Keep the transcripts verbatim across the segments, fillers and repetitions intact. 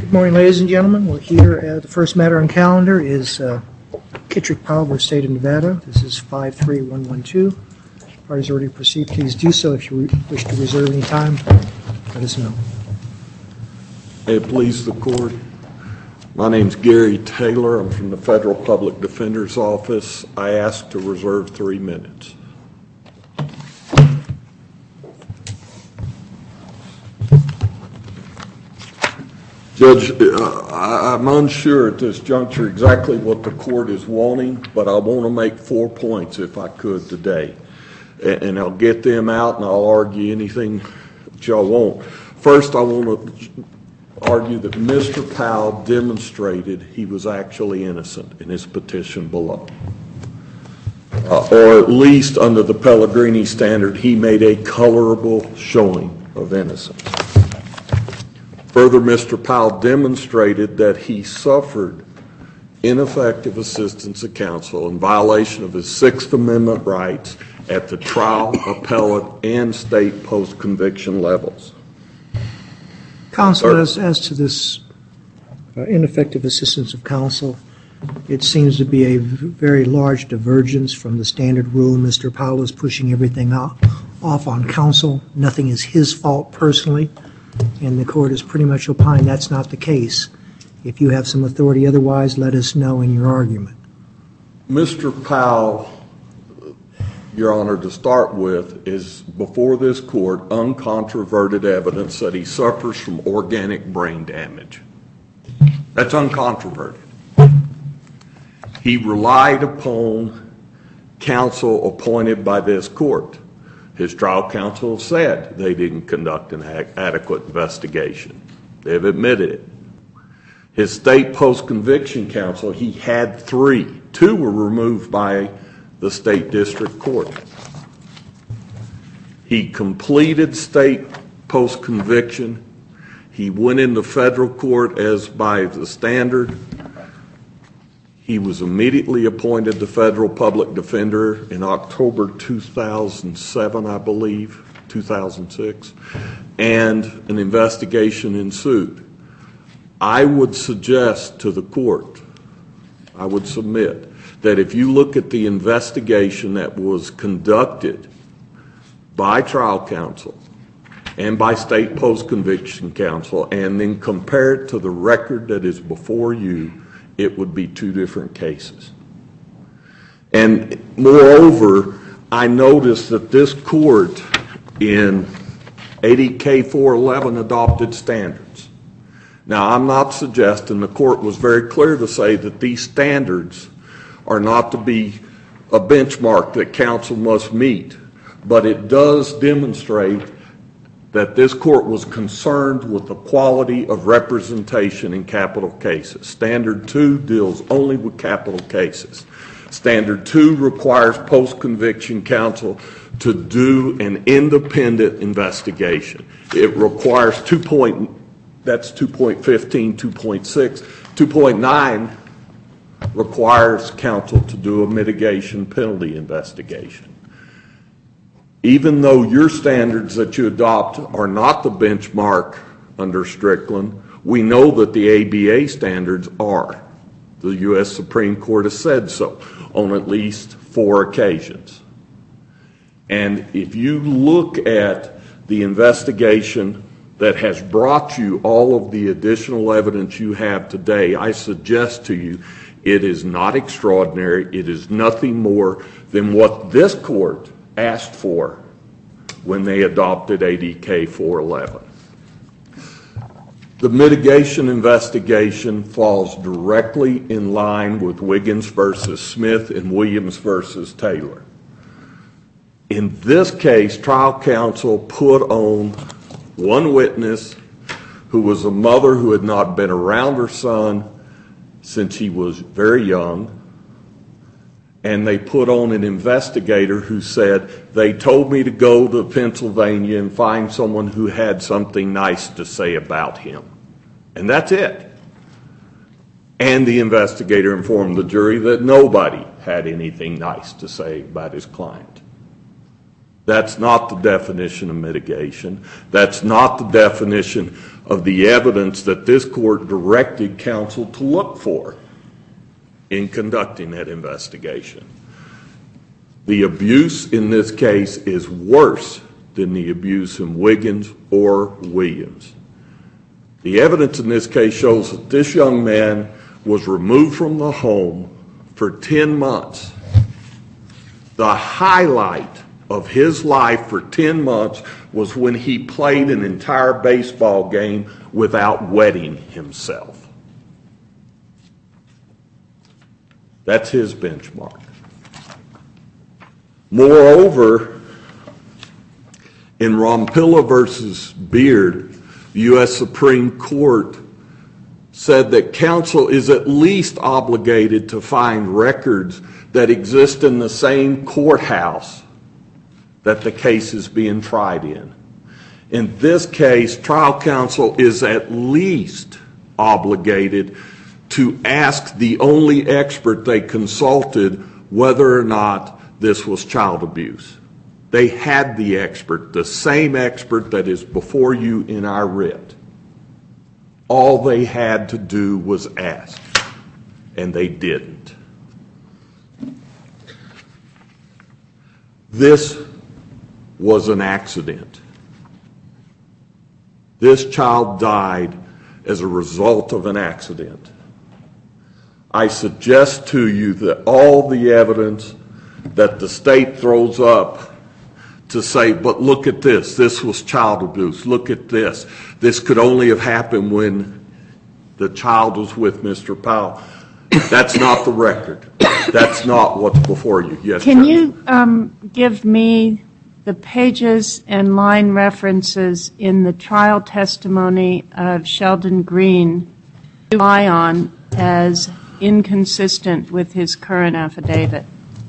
Good morning, ladies and gentlemen. We're here. Uh, the first matter on calendar is uh, Kittrick Powell versus State of Nevada. This is five three one one two. Parties already proceed. Please do so. If you wish to reserve any time, let us know. May it please the court. My name's Gary Taylor. I'm from the Federal Public Defender's Office. I ask to reserve three minutes. Judge, uh, I, I'm unsure at this juncture exactly what the court is wanting, but I want to make four points if I could today. And, and I'll get them out and I'll argue anything that y'all want. First, I want to argue that Mister Powell demonstrated he was actually innocent in his petition below. Uh, or at least under the Pellegrini standard, he made a colorable showing of innocence. Further, Mister Powell demonstrated that he suffered ineffective assistance of counsel in violation of his Sixth Amendment rights at the trial, appellate, and state post-conviction levels. Counsel, as, as to this uh, ineffective assistance of counsel, it seems to be a v- very large divergence from the standard rule. Mister Powell is pushing everything off, off on counsel. Nothing is his fault personally. And the court has pretty much opined that's not the case. If you have some authority otherwise, let us know in your argument. Mister Powell, Your Honor, to start with, is before this court uncontroverted evidence that he suffers from organic brain damage. That's uncontroverted. He relied upon counsel appointed by this court. His trial counsel said they didn't conduct an adequate investigation. They've admitted it. His state post-conviction counsel, he had three. Two were removed by the state district court. He completed state post-conviction. He went into federal court as by the standard. He was immediately appointed the federal public defender in October two thousand seven, I believe, two thousand six, and an investigation ensued. I would suggest to the court, I would submit, that if you look at the investigation that was conducted by trial counsel and by state post-conviction counsel and then compare it to the record that is before you, it would be two different cases. And moreover, I noticed that this court in eighty K four eleven adopted standards. Now, I'm not suggesting, the court was very clear to say that these standards are not to be a benchmark that counsel must meet, but it does demonstrate that this court was concerned with the quality of representation in capital cases. Standard two deals only with capital cases. Standard two requires post-conviction counsel to do an independent investigation. It requires two point, that's two point fifteen, two point six. two point nine requires counsel to do a mitigation penalty investigation. Even though your standards that you adopt are not the benchmark under Strickland, we know that the A B A standards are. The U S Supreme Court has said so on at least four occasions. And if you look at the investigation that has brought you all of the additional evidence you have today, I suggest to you it is not extraordinary. It is nothing more than what this court asked for when they adopted eighty K four eleven. The mitigation investigation falls directly in line with Wiggins versus Smith and Williams versus Taylor. In this case, trial counsel put on one witness who was a mother who had not been around her son since he was very young, and they put on an investigator who said, they told me to go to Pennsylvania and find someone who had something nice to say about him. And that's it. And the investigator informed the jury that nobody had anything nice to say about his client. That's not the definition of mitigation. That's not the definition of the evidence that this court directed counsel to look for in conducting that investigation. The abuse in this case is worse than the abuse in Wiggins or Williams. The evidence in this case shows that this young man was removed from the home for ten months. The highlight of his life for ten months was when he played an entire baseball game without wetting himself. That's his benchmark. Moreover, in Rompilla versus Beard, the U S Supreme Court said that counsel is at least obligated to find records that exist in the same courthouse that the case is being tried in. In this case, trial counsel is at least obligated to ask the only expert they consulted whether or not this was child abuse. They had the expert, the same expert that is before you in our writ. All they had to do was ask, and they didn't. This was an accident. This child died as a result of an accident. I suggest to you that all the evidence that the state throws up to say, but look at this, this was child abuse, look at this, this could only have happened when the child was with Mister Powell. That's not the record. That's not what's before you. Yes, Can Judge? you um, give me the pages and line references in the trial testimony of Sheldon Green you rely on as inconsistent with his current affidavit?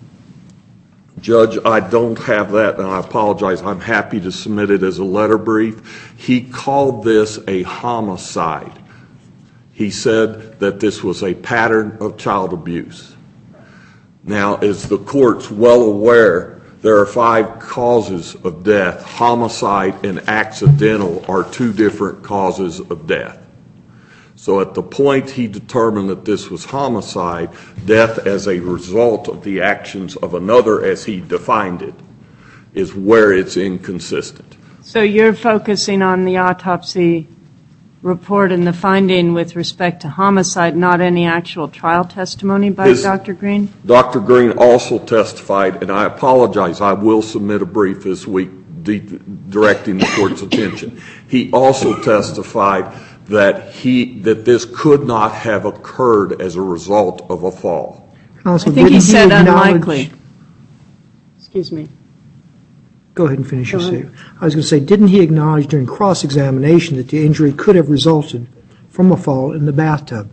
Judge, I don't have that, and I apologize. I'm happy to submit it as a letter brief. He called this a homicide. He said that this was a pattern of child abuse. Now, as the court's well aware, there are five causes of death. Homicide and accidental are two different causes of death. So at the point he determined that this was homicide, death as a result of the actions of another as he defined it, is where it's inconsistent. So you're focusing on the autopsy report and the finding with respect to homicide, not any actual trial testimony by His, Doctor Green? Doctor Green also testified, and I apologize, I will submit a brief this week de- directing the court's attention. He also testified that he that this could not have occurred as a result of a fall. Counsel, I think he didn't said acknowledge- unlikely. Excuse me. Go ahead and finish your Go ahead. statement. I was going to say, didn't he acknowledge during cross-examination that the injury could have resulted from a fall in the bathtub?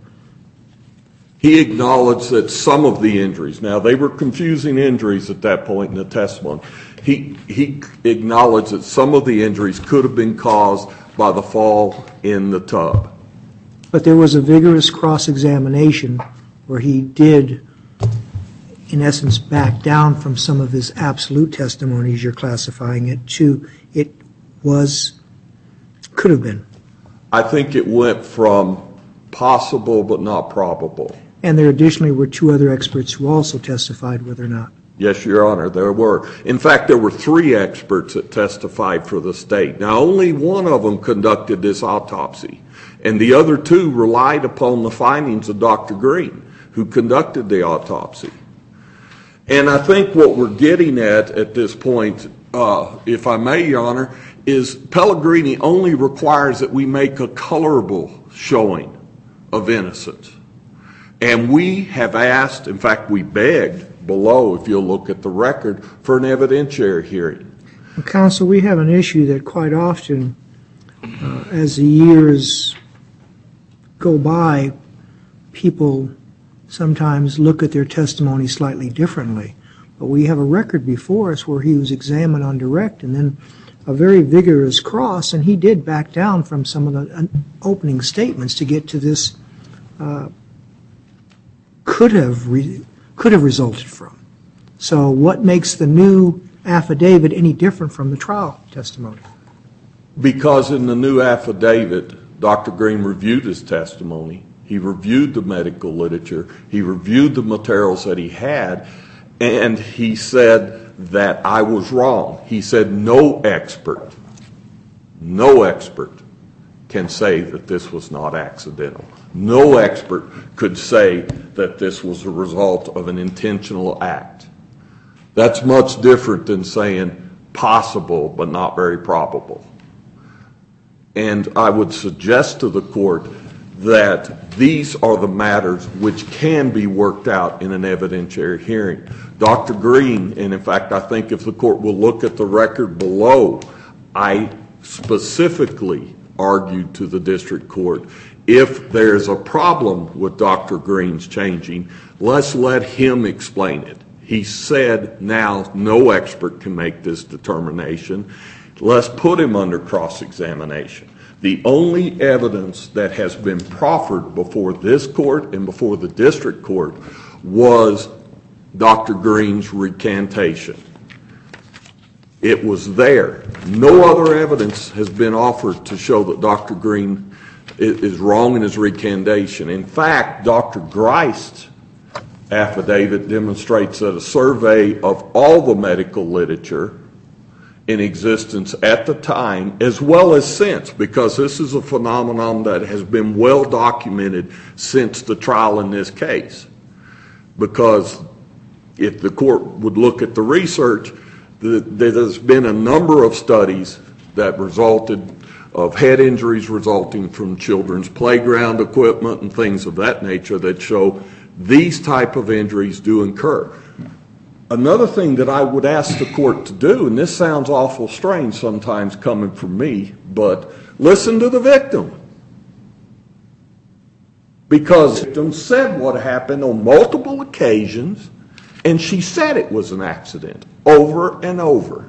He acknowledged that some of the injuries, now they were confusing injuries at that point in the testimony. He, he acknowledged that some of the injuries could have been caused by the fall in the tub. But there was a vigorous cross-examination where he did, in essence, back down from some of his absolute testimonies, you're classifying it, to it was, could have been. I think it went from possible but not probable. And there additionally were two other experts who also testified whether or not. Yes, Your Honor, there were. In fact, there were three experts that testified for the state. Now, only one of them conducted this autopsy, and the other two relied upon the findings of Doctor Green, who conducted the autopsy. And I think what we're getting at at this point, uh, if I may, Your Honor, is Pellegrini only requires that we make a colorable showing of innocence. And we have asked, in fact, we begged below, if you'll look at the record, for an evidentiary hearing. Well, Counsel, we have an issue that quite often, uh, as the years go by, people sometimes look at their testimony slightly differently. But we have a record before us where he was examined on direct and then a very vigorous cross, and he did back down from some of the uh, opening statements to get to this uh, could have re- could have resulted from. So what makes the new affidavit any different from the trial testimony? Because in the new affidavit, Doctor Green reviewed his testimony. He reviewed the medical literature. He reviewed the materials that he had, and he said that I was wrong. He said no expert, no expert can say that this was not accidental. No expert could say that this was a result of an intentional act. That's much different than saying possible but not very probable. And I would suggest to the court that these are the matters which can be worked out in an evidentiary hearing. Doctor Green, and in fact I think if the court will look at the record below, I specifically argued to the district court, if there's a problem with Doctor Green's changing, let's let him explain it. He said now no expert can make this determination. Let's put him under cross-examination. The only evidence that has been proffered before this court and before the district court was Doctor Green's recantation. It was there. No other evidence has been offered to show that Doctor Green is wrong in his recantation. In fact, Doctor Greist's affidavit demonstrates that a survey of all the medical literature in existence at the time, as well as since, because this is a phenomenon that has been well documented since the trial in this case. Because if the court would look at the research, there's been a number of studies that resulted of head injuries resulting from children's playground equipment and things of that nature that show these type of injuries do occur. Another thing that I would ask the court to do, and this sounds awful strange sometimes coming from me, but listen to the victim. Because the victim said what happened on multiple occasions, and she said it was an accident over and over.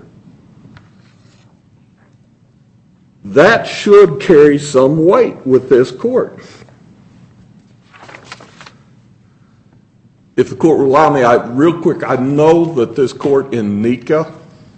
That should carry some weight with this court. If the court will allow me, I, real quick, I know that this court in Nika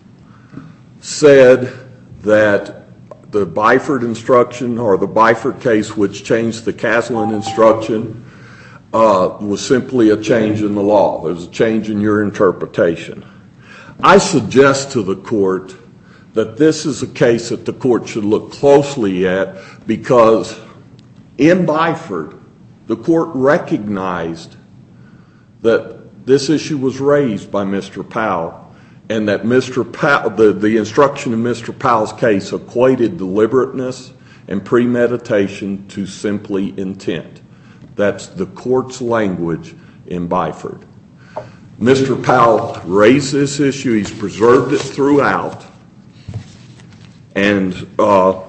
said that the Byford instruction, or the Byford case which changed the Caslin instruction, uh, was simply a change in the law. There's a change in your interpretation. I suggest to the court that this is a case that the court should look closely at, because in Byford, the court recognized that this issue was raised by Mister Powell, and that Mister Powell, the, the instruction in Mister Powell's case equated deliberateness and premeditation to simply intent. That's the court's language in Byford. Mister Powell raised this issue. He's preserved it throughout. And uh,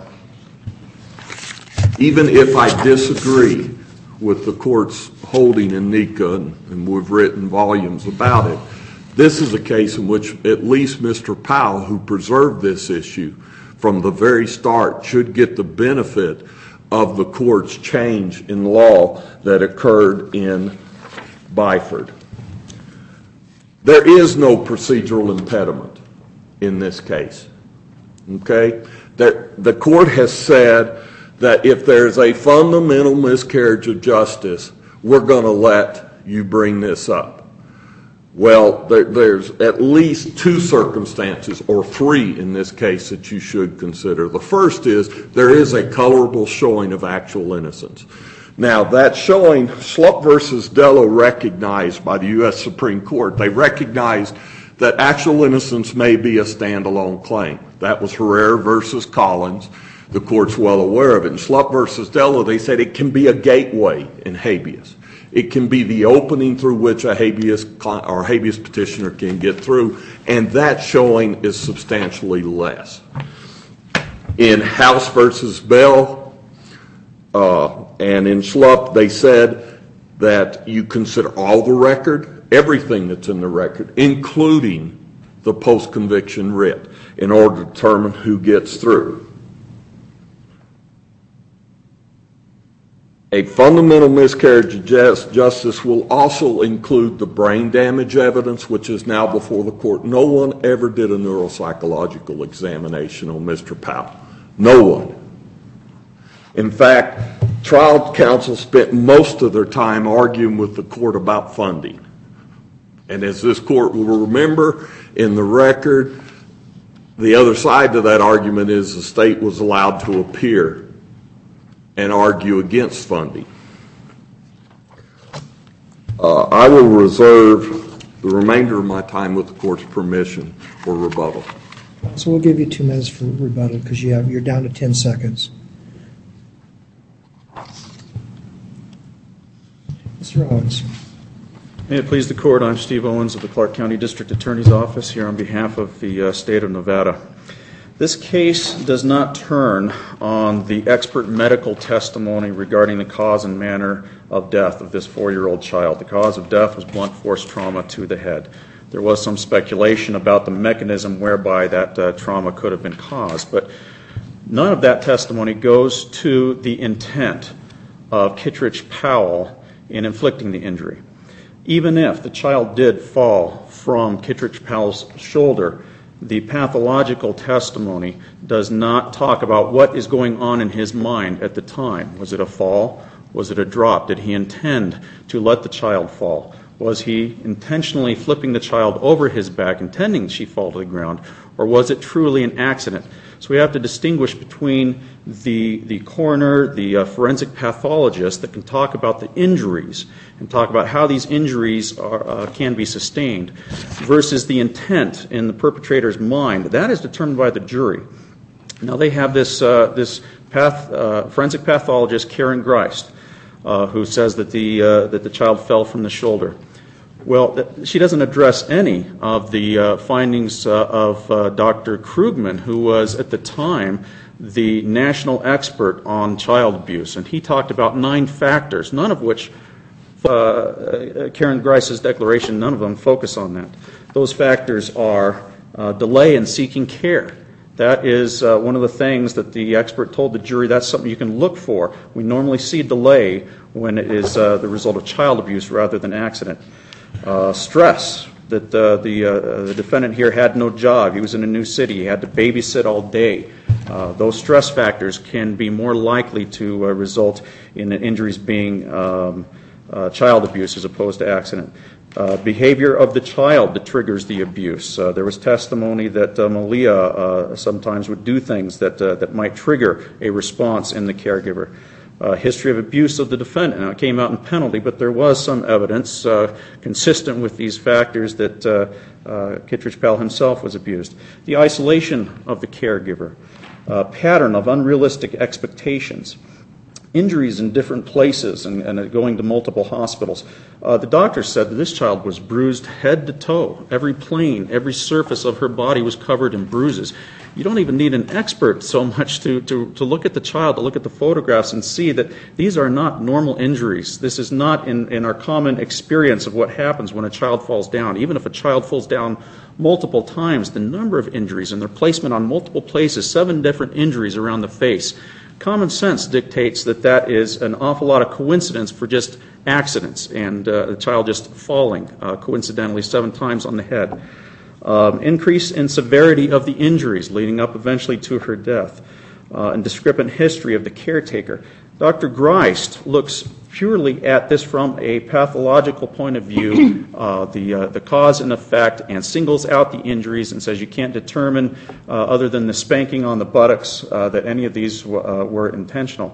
even if I disagree with the court's holding in Nika, and, and we've written volumes about it, this is a case in which at least Mister Powell, who preserved this issue from the very start, should get the benefit of the court's change in law that occurred in Byford. There is no procedural impediment in this case. Okay? The, the court has said that if there's a fundamental miscarriage of justice, we're going to let you bring this up. Well, there, there's at least two circumstances, or three in this case, that you should consider. The first is there is a colorable showing of actual innocence. Now, that showing, Schlupp versus Dello recognized by the U S Supreme Court, they recognized that actual innocence may be a standalone claim. That was Herrera versus Collins. The court's well aware of it. In Schlupp versus Dello, they said it can be a gateway in habeas. It can be the opening through which a habeas or habeas petitioner can get through, and that showing is substantially less. In House versus Bell uh, and in Schlupp, they said that you consider all the record, everything that's in the record, including the post-conviction writ, in order to determine who gets through. A fundamental miscarriage of justice will also include the brain damage evidence, which is now before the court. No one ever did a neuropsychological examination on Mister Powell. No one. In fact, trial counsel spent most of their time arguing with the court about funding. And as this court will remember in the record, the other side to that argument is the state was allowed to appear and argue against funding. Uh, I will reserve the remainder of my time with the court's permission for rebuttal. So we'll give you two minutes for rebuttal because you have, you're down to ten seconds. Mister Owens. May it please the court, I'm Steve Owens of the Clark County District Attorney's Office here on behalf of the uh, state of Nevada. This case does not turn on the expert medical testimony regarding the cause and manner of death of this four-year-old child. The cause of death was blunt force trauma to the head. There was some speculation about the mechanism whereby that uh, trauma could have been caused, but none of that testimony goes to the intent of Kittredge Powell in inflicting the injury. Even if the child did fall from Kittredge Powell's shoulder, the pathological testimony does not talk about what is going on in his mind at the time. Was it a fall? Was it a drop? Did he intend to let the child fall? Was he intentionally flipping the child over his back, intending she fall to the ground? Or was it truly an accident? So we have to distinguish between the, the coroner, the uh, forensic pathologist that can talk about the injuries and talk about how these injuries are, uh, can be sustained versus the intent in the perpetrator's mind. That is determined by the jury. Now they have this, uh, this path, uh, forensic pathologist, Karen Greist, uh, who says that the, uh, that the child fell from the shoulder. Well, she doesn't address any of the uh, findings uh, of uh, Doctor Krugman, who was at the time the national expert on child abuse. And he talked about nine factors, none of which, uh, Karen Greist's declaration, none of them focus on that. Those factors are uh, delay in seeking care. That is uh, one of the things that the expert told the jury, that's something you can look for. We normally see delay when it is uh, the result of child abuse rather than accident. Uh, stress, that uh, the, uh, the defendant here had no job. He was in a new city. He had to babysit all day. Uh, those stress factors can be more likely to uh, result in injuries being um, uh, child abuse as opposed to accident. Uh, behavior of the child that triggers the abuse. Uh, there was testimony that uh, Malia uh, sometimes would do things that, uh, that might trigger a response in the caregiver. Uh, history of abuse of the defendant. Now, it came out in penalty, but there was some evidence uh, consistent with these factors that uh, uh, Kittredge Powell himself was abused. The isolation of the caregiver, uh, pattern of unrealistic expectations, injuries in different places and, and going to multiple hospitals. Uh, the doctor said that this child was bruised head to toe. Every plane, every surface of her body was covered in bruises. You don't even need an expert so much to, to, to look at the child, to look at the photographs and see that these are not normal injuries. This is not in, in our common experience of what happens when a child falls down. Even if a child falls down multiple times, the number of injuries and their placement on multiple places, seven different injuries around the face, common sense dictates that that is an awful lot of coincidence for just accidents and uh, the child just falling uh, coincidentally seven times on the head. Um, increase in severity of the injuries leading up eventually to her death, uh, and discrepant history of the caretaker. Doctor Greist looks purely at this from a pathological point of view, uh, the, uh, the cause and effect, and singles out the injuries and says you can't determine, uh, other than the spanking on the buttocks, uh, that any of these w- uh, were intentional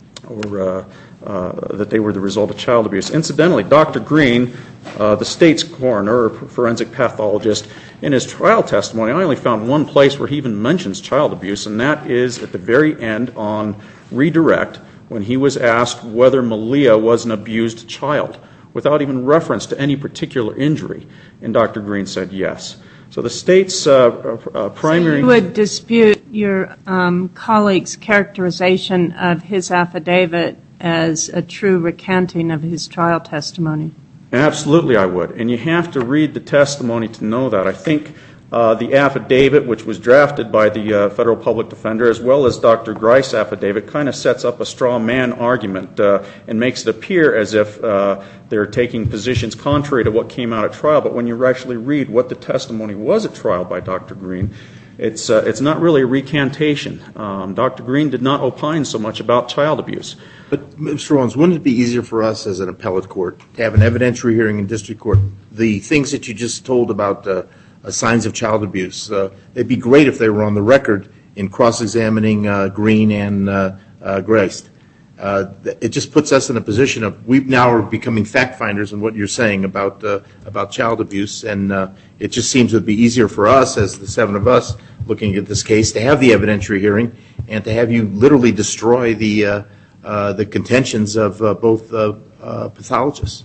or uh, uh, that they were the result of child abuse. Incidentally, Doctor Green, uh, the state's coroner or forensic pathologist, in his trial testimony, I only found one place where he even mentions child abuse, and that is at the very end on redirect when he was asked whether Malia was an abused child, without even reference to any particular injury. And Doctor Green said yes. So the state's uh, uh, primary... So you would dispute your um, colleague's characterization of his affidavit as a true recanting of his trial testimony? Absolutely I would. And you have to read the testimony to know that. I think Uh, the affidavit, which was drafted by the uh, federal public defender, as well as Doctor Grice's affidavit, kind of sets up a straw man argument uh, and makes it appear as if uh, they're taking positions contrary to what came out at trial. But when you actually read what the testimony was at trial by Doctor Green, it's uh, it's not really a recantation. Um, Doctor Green did not opine so much about child abuse. But, Mister Owens, wouldn't it be easier for us as an appellate court to have an evidentiary hearing in district court? The things that you just told about uh, uh, signs of child abuse, uh, it'd be great if they were on the record in cross-examining uh, Green and uh, uh, Grice. Uh, it just puts us in a position of we now are becoming fact finders in what you're saying about uh, about child abuse, and uh, it just seems it would be easier for us, as the seven of us looking at this case, to have the evidentiary hearing and to have you literally destroy the uh, uh, the contentions of uh, both uh, uh, pathologists.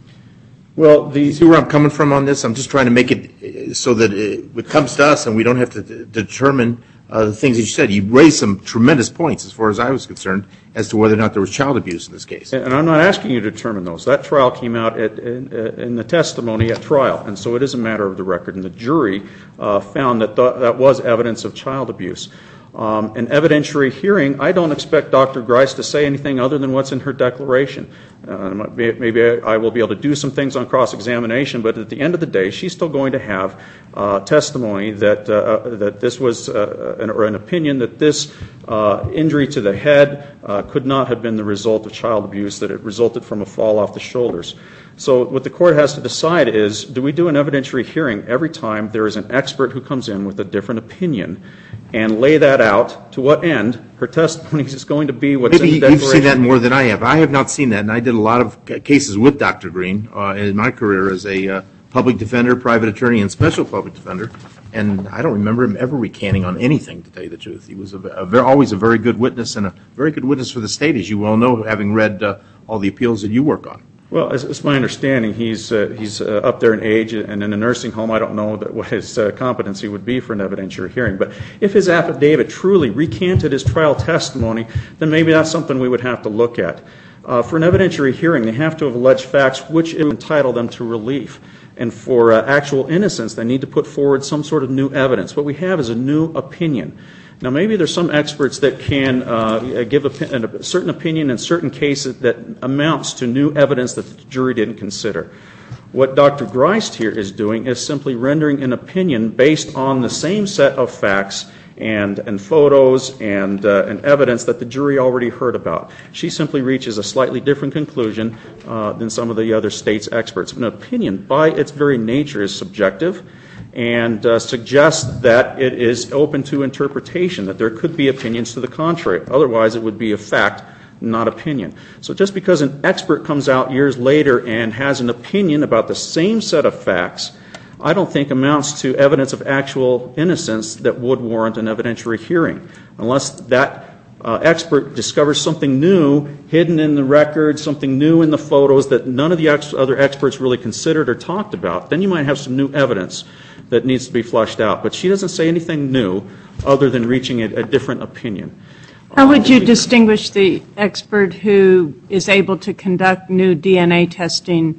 Well, the see where I'm coming from on this? I'm just trying to make it so that it, it comes to us and we don't have to d- determine uh, the things that you said. You raised some tremendous points, as far as I was concerned, as to whether or not there was child abuse in this case. And I'm not asking you to determine those. That trial came out at, in, in the testimony at trial, and so it is a matter of the record. And the jury uh, found that th- that was evidence of child abuse. Um, an evidentiary hearing, I don't expect Doctor Grice to say anything other than what's in her declaration. Uh, maybe I will be able to do some things on cross-examination, but at the end of the day, she's still going to have uh, testimony that uh, that this was, uh, an, or an opinion that this uh, injury to the head uh, could not have been the result of child abuse, that it resulted from a fall off the shoulders. So what the court has to decide is, do we do an evidentiary hearing every time there is an expert who comes in with a different opinion and lay that out? To what end? Her testimony is going to be what's Maybe in the declaration. you've seen that more than I have. I have not seen that, and I did a lot of c- cases with Doctor Green uh, in my career as a uh, public defender, private attorney, and special public defender, and I don't remember him ever recanting on anything, to tell you the truth. He was a, a very, always a very good witness, and a very good witness for the state, as you well know, having read uh, all the appeals that you work on. Well, it's, it's my understanding he's uh, he's uh, up there in age, and in a nursing home. I don't know that what his uh, competency would be for an evidentiary hearing. But if his affidavit truly recanted his trial testimony, then maybe that's something we would have to look at. Uh, for an evidentiary hearing, they have to have alleged facts which entitle them to relief. And for uh, actual innocence, they need to put forward some sort of new evidence. What we have is a new opinion. Now, maybe there's some experts that can uh, give a, a certain opinion in certain cases that amounts to new evidence that the jury didn't consider. What Doctor Grice here is doing is simply rendering an opinion based on the same set of facts and, and photos and, uh, and evidence that the jury already heard about. She simply reaches a slightly different conclusion uh, than some of the other state's experts. An opinion, by its very nature, is subjective, and uh, suggests that it is open to interpretation, that there could be opinions to the contrary. Otherwise, it would be a fact, not opinion. So just because an expert comes out years later and has an opinion about the same set of facts, I don't think amounts to evidence of actual innocence that would warrant an evidentiary hearing, unless that Uh, expert discovers something new hidden in the record, something new in the photos that none of the ex- other experts really considered or talked about. Then you might have some new evidence that needs to be flushed out. But she doesn't say anything new other than reaching a, a different opinion. How would you distinguish the expert who is able to conduct new D N A testing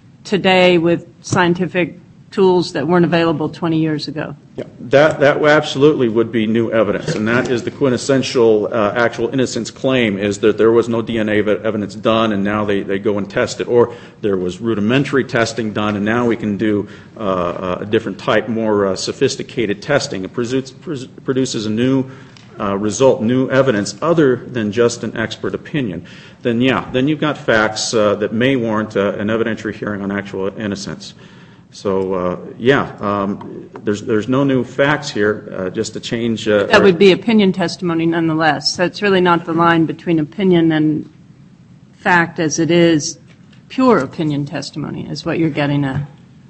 today with scientific tools that weren't available twenty years ago? Yeah, that that absolutely would be new evidence, and that is the quintessential uh, actual innocence claim, is that there was no D N A evidence done, and now they, they go and test it, or there was rudimentary testing done, and now we can do uh, a different type, more uh, sophisticated testing. It produces, produces a new uh, result, new evidence, other than just an expert opinion. Then, yeah, then you've got facts uh, that may warrant uh, an evidentiary hearing on actual innocence. So, uh, yeah, um, there's there's no new facts here, uh, just to change. Uh, that would be opinion testimony nonetheless. So it's really not the line between opinion and fact as it is pure opinion testimony is what you're getting at.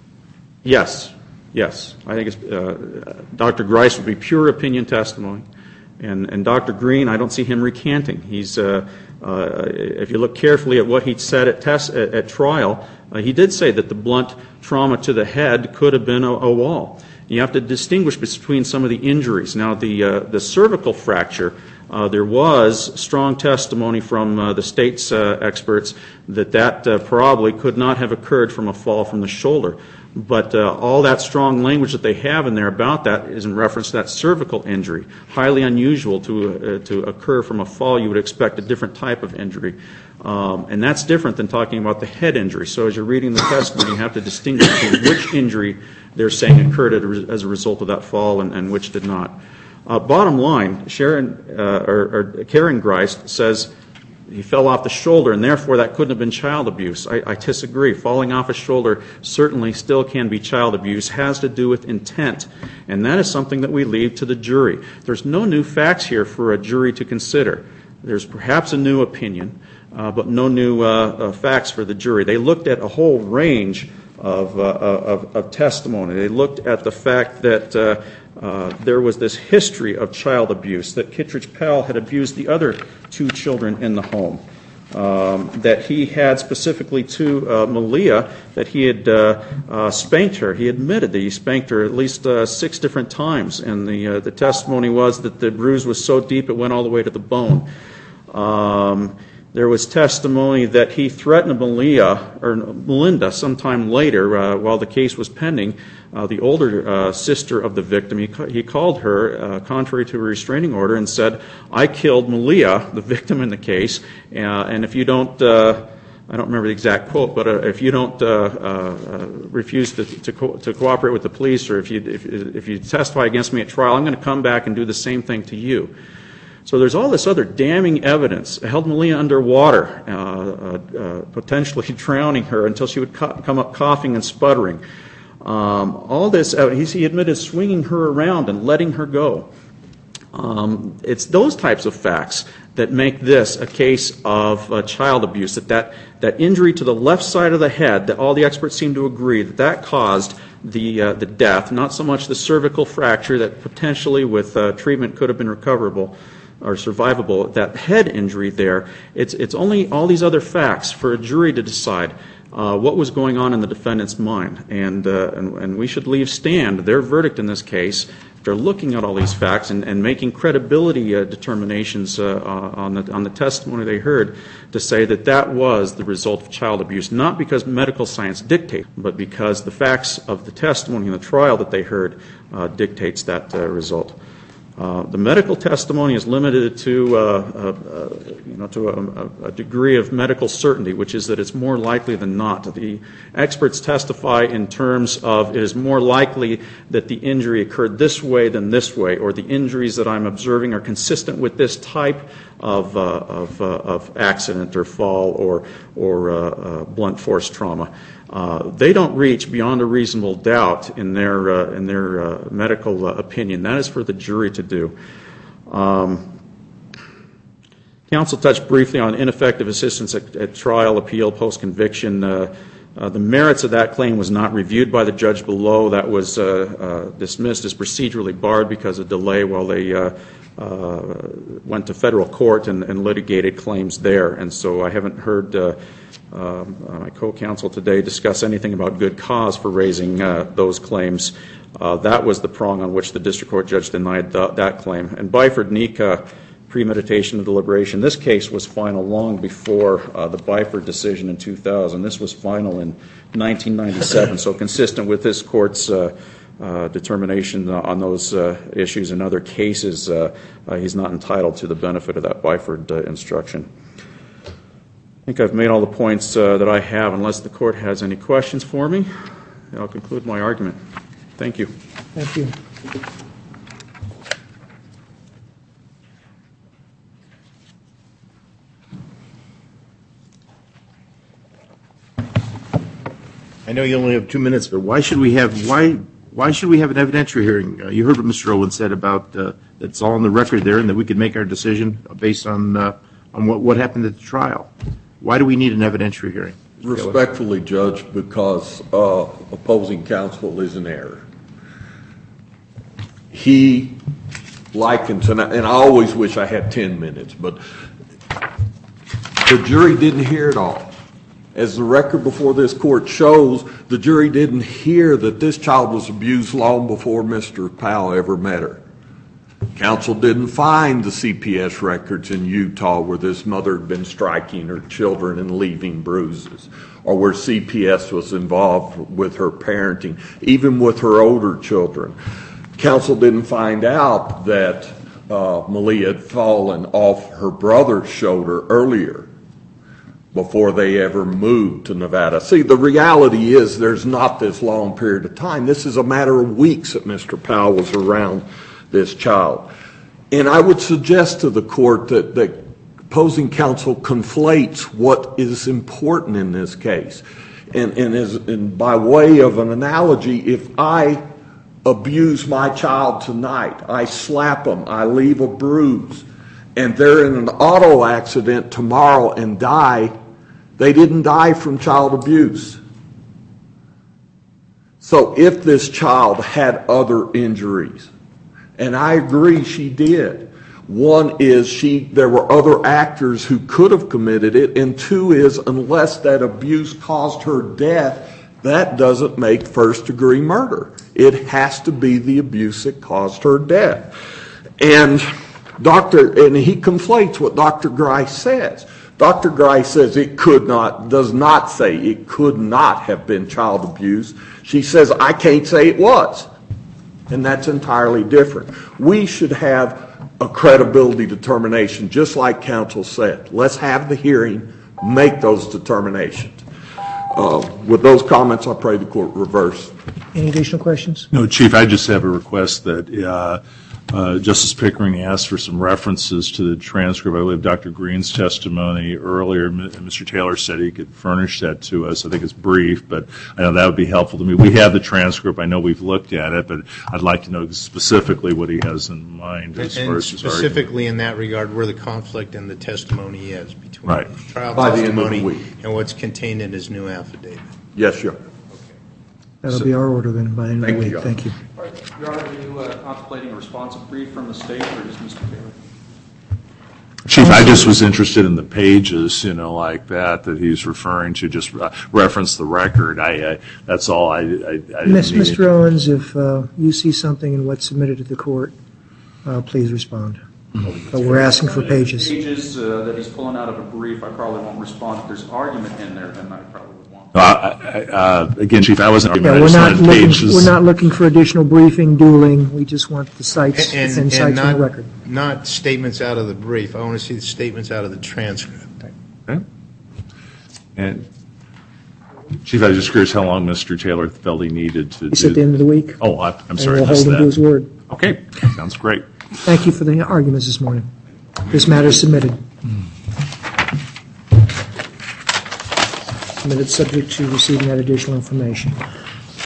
Yes, yes. I think it's, uh, Doctor Grice would be pure opinion testimony. And, and Doctor Green, I don't see him recanting. He's, uh, uh, if you look carefully at what he said at, test, at, at trial, uh, he did say that the blunt trauma to the head could have been a, a wall. You have to distinguish between some of the injuries. Now, the, uh, the cervical fracture, uh, there was strong testimony from uh, the state's uh, experts that that uh, probably could not have occurred from a fall from the shoulder. But uh, all that strong language that they have in there about that is in reference to that cervical injury, highly unusual to, uh, to occur from a fall. You would expect a different type of injury. Um, and that's different than talking about the head injury. So as you're reading the testimony, you have to distinguish between which injury they're saying occurred as a result of that fall and, and which did not. Uh, bottom line, Sharon, uh, or, or Karen Greist says he fell off the shoulder, and therefore that couldn't have been child abuse. I, I disagree. Falling off a shoulder certainly still can be child abuse, has to do with intent, and that is something that we leave to the jury. There's no new facts here for a jury to consider. There's perhaps a new opinion, uh, but no new uh, uh, facts for the jury. They looked at a whole range of, uh, of, of testimony. They looked at the fact that uh, Uh, there was this history of child abuse, that Kittredge Powell had abused the other two children in the home, um, that he had specifically to uh, Malia, that he had uh, uh, spanked her. He admitted that he spanked her at least uh, six different times, and the, uh, the testimony was that the bruise was so deep it went all the way to the bone. Um, There was testimony that he threatened Malia, or Melinda sometime later uh, while the case was pending. Uh, the older uh, sister of the victim, he, ca- he called her, uh, contrary to a restraining order, and said, "I killed Malia," the victim in the case, uh, and if you don't, uh, I don't remember the exact quote, but uh, if you don't uh, uh, refuse to, to, co- to cooperate with the police, or if you, if, if you testify against me at trial, I'm going to come back and do the same thing to you. So there's all this other damning evidence. It held Malia underwater, uh, uh, uh, potentially drowning her until she would co- come up coughing and sputtering. Um, all this, uh, he, he admitted swinging her around and letting her go. Um, it's those types of facts that make this a case of uh, child abuse, that, that that injury to the left side of the head, that all the experts seem to agree that that caused the, uh, the death, not so much the cervical fracture that potentially with uh, treatment could have been recoverable or survivable, that head injury there. It's, it's only all these other facts for a jury to decide uh, what was going on in the defendant's mind. And, uh, and, and we should leave stand their verdict in this case. They're looking at all these facts and, and making credibility uh, determinations uh, on, the, on the testimony they heard to say that that was the result of child abuse, not because medical science dictates, but because the facts of the testimony in the trial that they heard uh, dictates that uh, result. Uh, the medical testimony is limited to, uh, uh, uh, you know, to a, a degree of medical certainty, which is that it's more likely than not. The experts testify in terms of it is more likely that the injury occurred this way than this way, or the injuries that I'm observing are consistent with this type of, uh, of, uh, of accident or fall or, or uh, uh, blunt force trauma. Uh, they don't reach beyond a reasonable doubt in their uh, in their uh, medical uh, opinion. That is for the jury to do. Um, counsel touched briefly on ineffective assistance at, at trial, appeal, post-conviction. Uh, uh, the merits of that claim was not reviewed by the judge below. That was uh, uh, dismissed as procedurally barred because of delay while they uh, uh, went to federal court and, and litigated claims there. And so I haven't heard Uh, Um, uh, my co-counsel today discuss anything about good cause for raising uh, those claims. Uh, that was the prong on which the district court judge denied th- that claim. And Byford-Nika, premeditation and deliberation, this case was final long before uh, the Byford decision in two thousand. This was final in nineteen ninety-seven, so consistent with this court's uh, uh, determination on those uh, issues and other cases, uh, uh, he's not entitled to the benefit of that Byford uh, instruction. I think I've made all the points uh, that I have. Unless the court has any questions for me, I'll conclude my argument. Thank you. Thank you. I know you only have two minutes, but why should we have why why should we have an evidentiary hearing? Uh, you heard what Mister Owen said about uh, that it's all on the record there, and that we could make our decision based on uh, on what what happened at the trial. Why do we need an evidentiary hearing? Respectfully, Judge, because uh, opposing counsel is in error. He likens, and I, and I always wish I had ten minutes, but the jury didn't hear it all. As the record before this court shows, the jury didn't hear that this child was abused long before Mister Powell ever met her. Counsel didn't find the C P S records in Utah where this mother had been striking her children and leaving bruises, or where C P S was involved with her parenting, even with her older children. Counsel didn't find out that uh, Malia had fallen off her brother's shoulder earlier before they ever moved to Nevada. See, the reality is there's not this long period of time. This is a matter of weeks that Mister Powell was around this child. And I would suggest to the court that, that opposing counsel conflates what is important in this case. And, and, as, and by way of an analogy, if I abuse my child tonight, I slap them, I leave a bruise, and they're in an auto accident tomorrow and die, they didn't die from child abuse. So if this child had other injuries, and I agree she did. One is she there were other actors who could have committed it, and two is unless that abuse caused her death, that doesn't make first degree murder. It has to be the abuse that caused her death. And Doctor and he conflates what Doctor Grice says. Doctor Grice says it could not, does not say it could not have been child abuse. She says, I can't say it was. And that's entirely different. We should have a credibility determination, just like counsel said. Let's have the hearing, make those determinations. Uh, with those comments, I pray the court reverse. Any additional questions? No, Chief, I just have a request that uh, uh, Justice Pickering asked for some references to the transcript. I believe Doctor Green's testimony earlier, Mister Taylor said he could furnish that to us. I think it's brief, but I know that would be helpful to me. We have the transcript. I know we've looked at it, but I'd like to know specifically what he has in mind as and far as his specifically argument. in that regard, where the conflict in the testimony is between Right. his trial By the end of the testimony week. and what's contained in his new affidavit. Yes, Your Honor. That'll be our order then by the end of the Thank you, week. Your Thank you. Your Honor, are you uh, contemplating a responsive brief from the state or just Mister Taylor? Chief, I just was interested in the pages, you know, like that, that he's referring to, just uh, reference the record. I, I that's all I, I, I didn't Miss, need Mister it. Owens, if uh, you see something in what's submitted to the court, uh, please respond. But we're asking for pages. Pages uh, that he's pulling out of a brief, I probably won't respond. If there's argument in there, then I probably would want. Uh, I, I, uh, again, Chief, I wasn't Yeah, arguing. I we're just not wanted looking, pages. we're not looking for additional briefing, dueling. We just want the cites and, And, cites and on the not, record. not statements out of the brief. I want to see the statements out of the transcript. Okay. And Chief, I was just curious how long Mister Taylor felt he needed to It's do. at the end of the week. Oh, I, I'm And sorry, we'll I missed hold him to his that. word. Okay, sounds great. Thank you for the arguments this morning. This matter is submitted. Submitted subject to receiving that additional information.